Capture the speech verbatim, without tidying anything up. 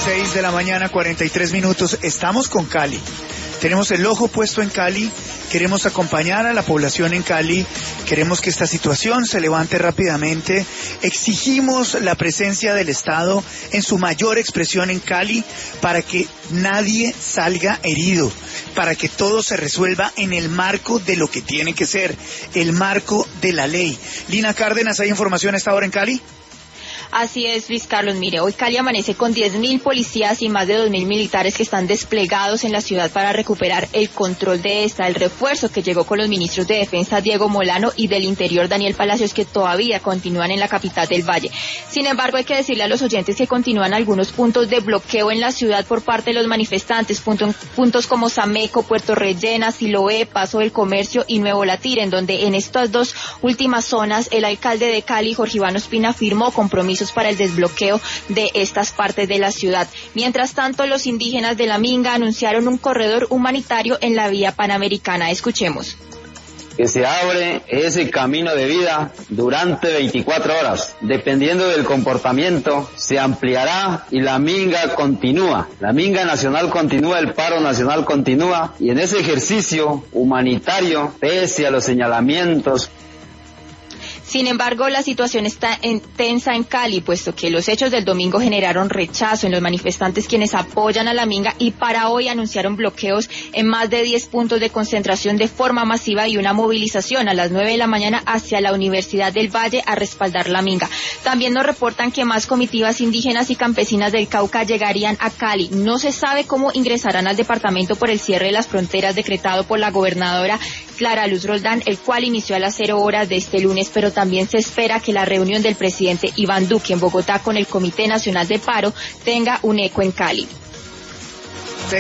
seis de la mañana, cuarenta y tres minutos. Estamos con Cali. Tenemos el ojo puesto en Cali. Queremos acompañar a la población en Cali. Queremos que esta situación se levante rápidamente. Exigimos la presencia del Estado en su mayor expresión en Cali para que nadie salga herido, para que todo se resuelva en el marco de lo que tiene que ser, el marco de la ley. Lina Cárdenas, ¿hay información a esta hora en Cali? Así es, Luis Carlos. Mire, hoy Cali amanece con diez mil policías y más de dos mil militares que están desplegados en la ciudad para recuperar el control de esta. El refuerzo que llegó con los ministros de Defensa Diego Molano y del Interior Daniel Palacios, que todavía continúan en la capital del Valle. Sin embargo, hay que decirle a los oyentes que continúan algunos puntos de bloqueo en la ciudad por parte de los manifestantes, punto, puntos como Sameco, Puerto Rellena, Siloé, Paso del Comercio y Nuevo Latir, en donde en estas dos últimas zonas el alcalde de Cali, Jorge Iván Ospina, firmó compromisos para el desbloqueo de estas partes de la ciudad. Mientras tanto, los indígenas de la Minga anunciaron un corredor humanitario en la vía panamericana. Escuchemos. Que se abre ese camino de vida durante veinticuatro horas. Dependiendo del comportamiento, se ampliará y la Minga continúa. La Minga nacional continúa, el paro nacional continúa, y en ese ejercicio humanitario, pese a los señalamientos. Sin embargo, la situación está en, tensa en Cali, puesto que los hechos del domingo generaron rechazo en los manifestantes quienes apoyan a la Minga, y para hoy anunciaron bloqueos en más de diez puntos de concentración de forma masiva y una movilización a las nueve de la mañana hacia la Universidad del Valle a respaldar la Minga. También nos reportan que más comitivas indígenas y campesinas del Cauca llegarían a Cali. No se sabe cómo ingresarán al departamento por el cierre de las fronteras decretado por la gobernadora Clara Luz Roldán, el cual inició a las cero horas de este lunes, pero también se espera que la reunión del presidente Iván Duque en Bogotá con el Comité Nacional de Paro tenga un eco en Cali.